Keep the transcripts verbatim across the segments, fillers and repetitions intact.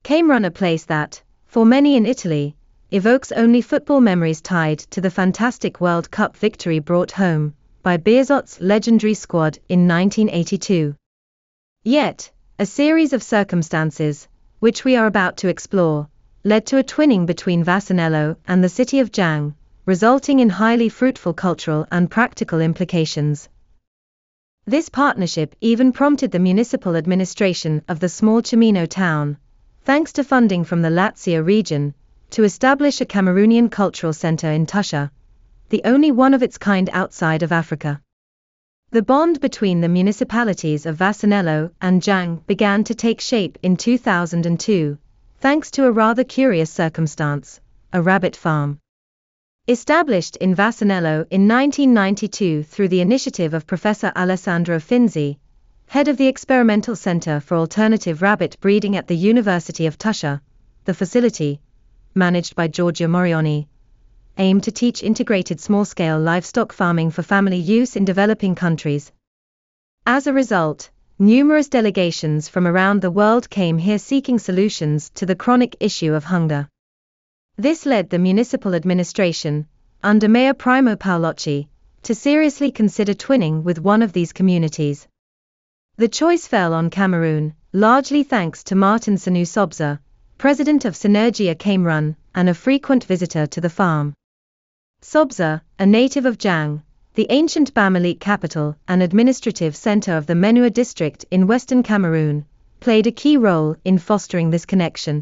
Cameroon, a place that, for many in Italy, evokes only football memories tied to the fantastic World Cup victory brought home by Beerschot's legendary squad in nineteen eighty-two. Yet, a series of circumstances, which we are about to explore, led to a twinning between Vasanello and the city of Jang, resulting in highly fruitful cultural and practical implications. This partnership even prompted the municipal administration of the small Chamino town, thanks to funding from the Lazio region, to establish a Cameroonian cultural center in Tuscia, the only one of its kind outside of Africa. The bond between the municipalities of Vasanello and Jang began to take shape in two thousand two, thanks to a rather curious circumstance: a rabbit farm. Established in Vasanello in nineteen ninety-two through the initiative of Professor Alessandro Finzi, head of the Experimental Center for Alternative Rabbit Breeding at the University of Tuscia, the facility, managed by Giorgio Morioni, aimed to teach integrated small-scale livestock farming for family use in developing countries. As a result, numerous delegations from around the world came here seeking solutions to the chronic issue of hunger. This led the municipal administration, under Mayor Primo Paolocci, to seriously consider twinning with one of these communities. The choice fell on Cameroon, largely thanks to Martin Sanu Sobza, president of Synergia Cameroon, and a frequent visitor to the farm. Sobza, a native of Jang, the ancient Bamalik capital and administrative center of the Menua district in western Cameroon, played a key role in fostering this connection.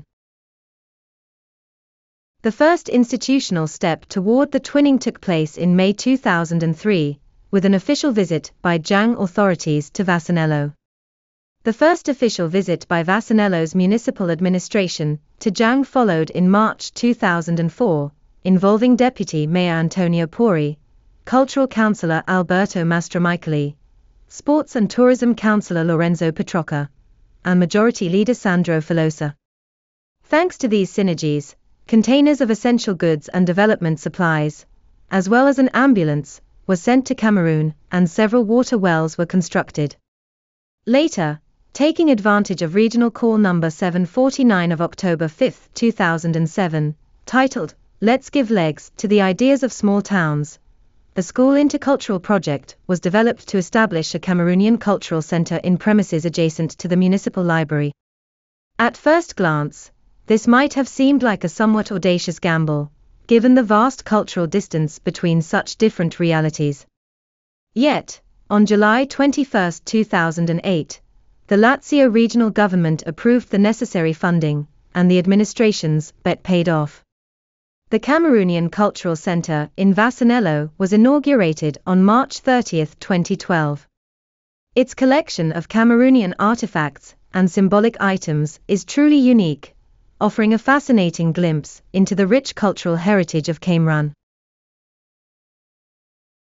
The first institutional step toward the twinning took place in May two thousand three, with an official visit by Jang authorities to Vasanello. The first official visit by Vasanello's municipal administration to Jang followed in March two thousand four, involving Deputy Mayor Antonio Pori, Cultural Councillor Alberto Mastromicheli, Sports and Tourism Councillor Lorenzo Petrocca, and Majority Leader Sandro Filosa. Thanks to these synergies, containers of essential goods and development supplies, as well as an ambulance, were sent to Cameroon, and several water wells were constructed. Later, taking advantage of Regional Call Number seven forty-nine of October fifth, two thousand seven, titled, "Let's Give Legs to the Ideas of Small Towns," a school intercultural project was developed to establish a Cameroonian cultural center in premises adjacent to the municipal library. At first glance, this might have seemed like a somewhat audacious gamble, given the vast cultural distance between such different realities. Yet, on July twenty-first, two thousand eight, the Lazio regional government approved the necessary funding, and the administration's bet paid off. The Cameroonian Cultural Center in Vasanello was inaugurated on March thirtieth, twenty twelve. Its collection of Cameroonian artifacts and symbolic items is truly unique, offering a fascinating glimpse into the rich cultural heritage of Cameroon.